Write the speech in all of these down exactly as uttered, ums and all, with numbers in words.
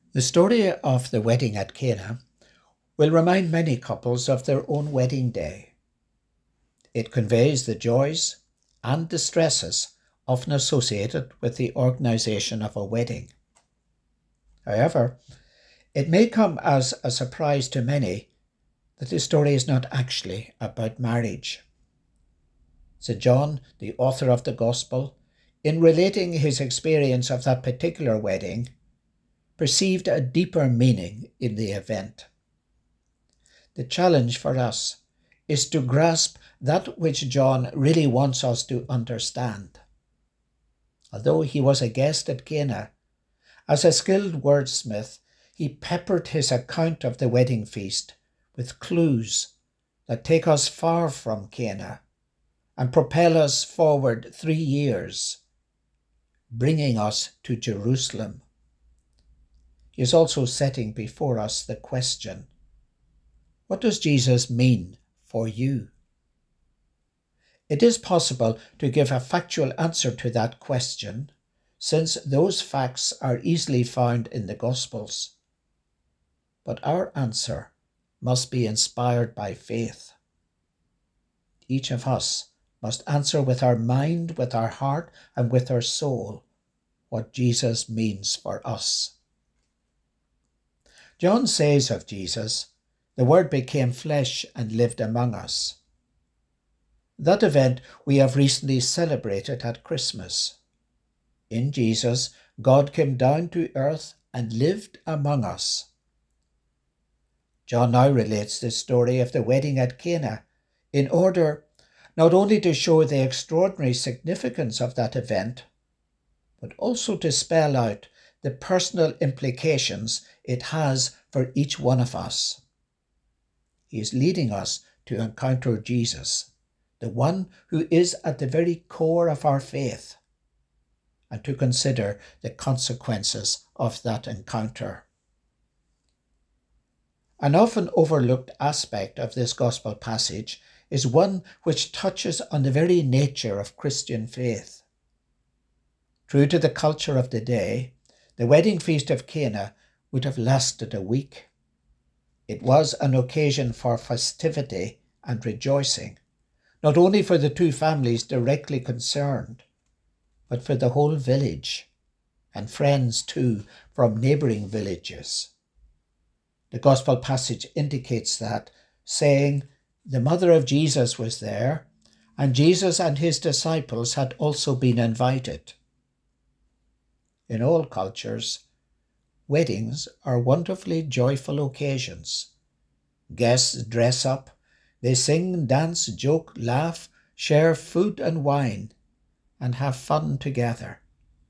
The story of the wedding at Cana will remind many couples of their own wedding day. It conveys the joys and distresses often associated with the organisation of a wedding. However, it may come as a surprise to many that the story is not actually about marriage. Saint John, the author of the Gospel, in relating his experience of that particular wedding, perceived a deeper meaning in the event. The challenge for us is to grasp that which John really wants us to understand. Although he was a guest at Cana, as a skilled wordsmith, he peppered his account of the wedding feast with clues that take us far from Cana and propel us forward three years, bringing us to Jerusalem. He is also setting before us the question, what does Jesus mean for you? It is possible to give a factual answer to that question, since those facts are easily found in the Gospels. But our answer must be inspired by faith. Each of us must answer with our mind, with our heart, and with our soul what Jesus means for us. John says of Jesus, "The Word became flesh and lived among us." That event we have recently celebrated at Christmas. In Jesus, God came down to earth and lived among us. John now relates the story of the wedding at Cana in order not only to show the extraordinary significance of that event, but also to spell out the personal implications it has for each one of us. He is leading us to encounter Jesus, the one who is at the very core of our faith, and to consider the consequences of that encounter. An often overlooked aspect of this gospel passage is one which touches on the very nature of Christian faith. True to the culture of the day, the wedding feast of Cana would have lasted a week. It was an occasion for festivity and rejoicing, not only for the two families directly concerned, but for the whole village, and friends too from neighbouring villages. The Gospel passage indicates that, saying, "The mother of Jesus was there, and Jesus and his disciples had also been invited." In all cultures, weddings are wonderfully joyful occasions. Guests dress up, they sing, dance, joke, laugh, share food and wine, and have fun together.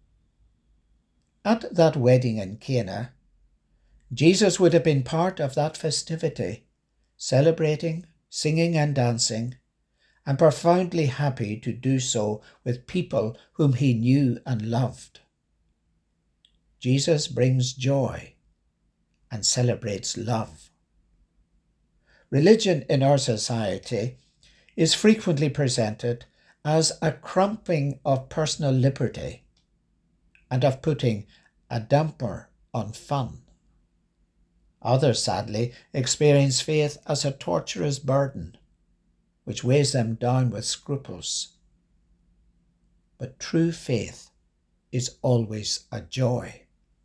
At that wedding in Cana, Jesus would have been part of that festivity, celebrating, singing and dancing, and profoundly happy to do so with people whom he knew and loved. Jesus brings joy and celebrates love. Religion in our society is frequently presented as a cramping of personal liberty and of putting a damper on fun. Others, sadly, experience faith as a torturous burden, which weighs them down with scruples. But true faith is always a joy.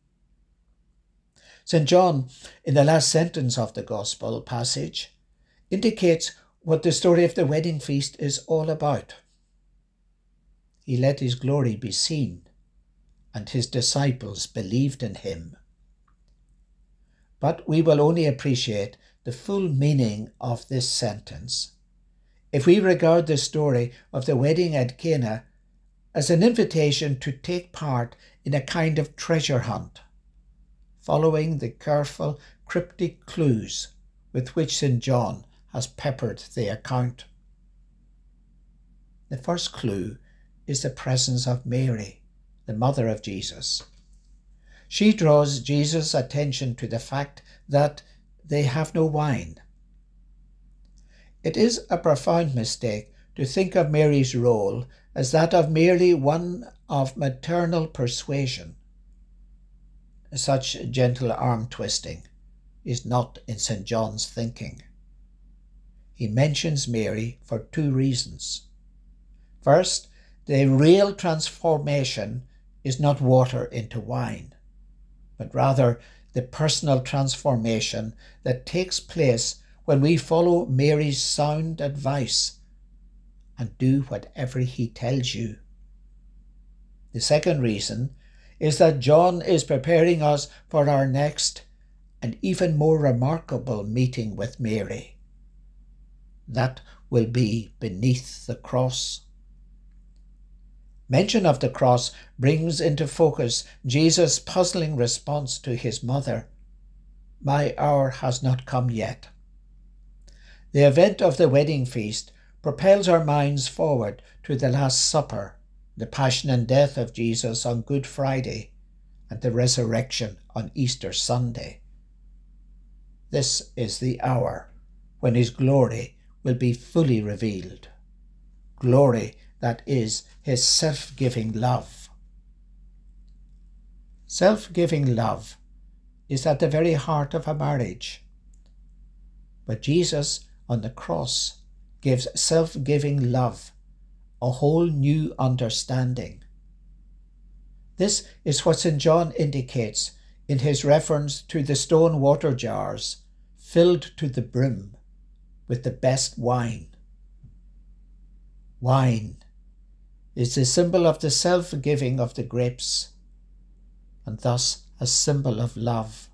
Saint John, in the last sentence of the Gospel passage, indicates what the story of the wedding feast is all about. He let his glory be seen, and his disciples believed in him. But we will only appreciate the full meaning of this sentence if we regard the story of the wedding at Cana as an invitation to take part in a kind of treasure hunt, following the careful, cryptic clues with which Saint John has peppered the account. The first clue is the presence of Mary, the mother of Jesus. She draws Jesus' attention to the fact that they have no wine. It is a profound mistake to think of Mary's role as that of merely one of maternal persuasion. such gentle arm twisting is not in Saint John's thinking. He mentions Mary for two reasons. First, the real transformation is not water into wine, but rather the personal transformation that takes place when we follow Mary's sound advice and do whatever he tells you. The second reason is that John is preparing us for our next and even more remarkable meeting with Mary. That will be beneath the cross. Mention of the cross brings into focus Jesus' puzzling response to his mother, "My hour has not come yet." The event of the wedding feast propels our minds forward to the Last Supper, the passion and death of Jesus on Good Friday, and the resurrection on Easter Sunday. This is the hour when his glory will be fully revealed. Glory that is his self-giving love. Self-giving love is at the very heart of a marriage. But Jesus on the cross gives self-giving love a whole new understanding. This is what Saint John indicates in his reference to the stone water jars filled to the brim with the best wine. Wine is the symbol of the self-giving of the grapes, and thus a symbol of love.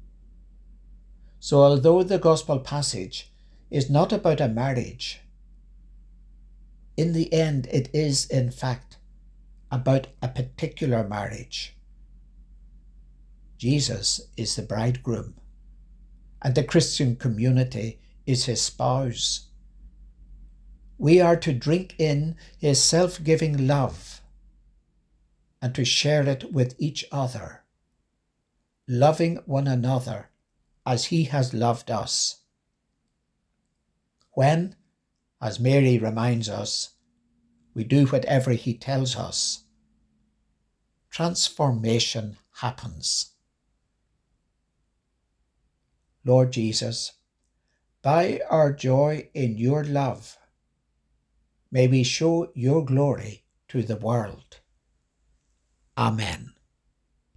So although the Gospel passage is not about a marriage, in the end it is in fact about a particular marriage. Jesus is the bridegroom, and the Christian community is his spouse. We are to drink in his self-giving love and to share it with each other, loving one another as he has loved us. When, as Mary reminds us, we do whatever he tells us, transformation happens. Lord Jesus, by our joy in your love, may we show your glory to the world. Amen.